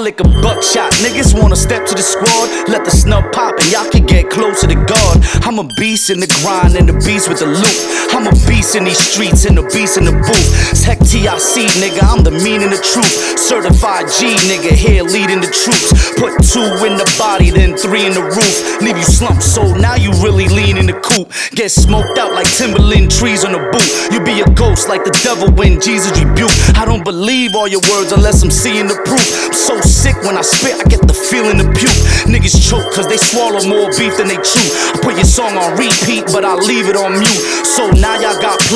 lick a buckshot. Niggas wanna step to the squad, let the snub pop and y'all can get closer to God. I'm a beast in the grind and a beast with the loot. I'm a beast in these streets and a beast in the booth. Tech TIC, nigga, I'm the meaning of truth. Certified G, nigga, here leading the troops. Put 2 in the body, then 3 in the roof. Leave you slumped, so now you really lean in the coop. Get smoked out like Timberland trees on a boot. You be a ghost like the devil when Jesus rebuke. I don't believe all your words unless I'm seeing the proof. I'm so sick when I spit, I get the feeling to puke. Niggas choke cause they swallow more beef than they chew. I put your song on repeat, but I leave it on mute. So now y'all got